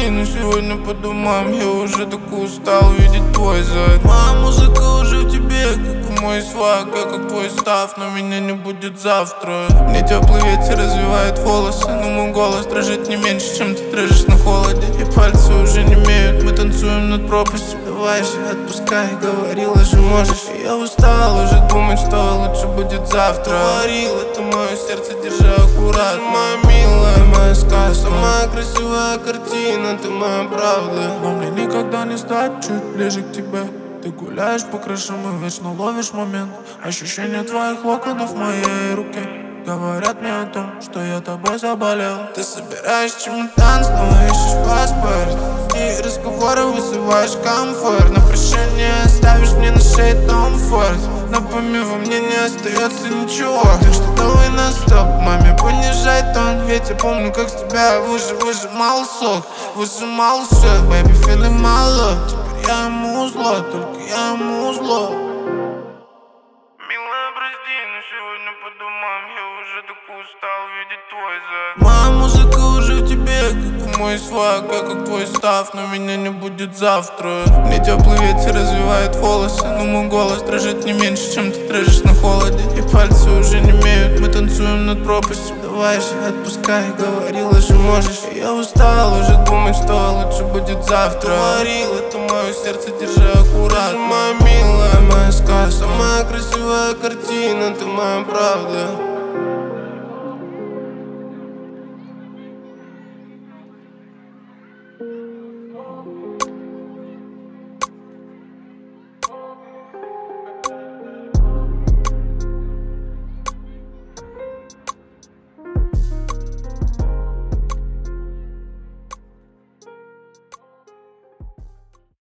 но сегодня по домам. Я уже так устал видеть твой зад. Моя музыка уже в тебе, как и мой свак, как твой став, но меня не будет завтра. Мне теплый ветер развивает волосы, но мой голос дрожит не меньше, чем ты дрожишь на холоде. И пальцы уже не имеют, мы танцуем над пропастью. Давай же, отпускай, говорила же можешь. И я устал уже думать, что лучше будет завтра. Говорил, это мое сердце, держи аккуратно. Моя милая, моя сказка, самая красивая картина, ты моя правда. Но мне никогда не стать чуть ближе к тебе. Ты гуляешь по крышам и вечно ловишь момент. Ощущение твоих локонов в моей руке говорят мне о том, что я тобой заболел. Ты собираешь чемодан, снова ищешь паспорт, и разговоры вызываешь комфорт. На прощание ставишь мне на шее Том Форд, но помимо мне не остается ничего. Так что давай на стоп, маме понижай тон. Ведь я помню, как с тебя выжимал сок, выжимал все. Baby, feeling my love. Теперь я ему зло, только я ему зло. Милая, прости, но сегодня по домам. Я уже так устал видеть твой зад. Моя музыка уже в тебе, как мой свак, как твой став, но меня не будет завтра. Мне теплый ветер развивает волосы, но мой голос дрожит не меньше, чем ты дрожишь на холоде. И пальцы уже не имеют, мы танцуем над пропастью. Давай же, отпускай, говорила же можешь. И я устал уже думать, что лучше будет завтра. Говорил, это мое сердце, держи аккуратно. Моя милая, моя сказка, самая красивая картина, ты моя правда.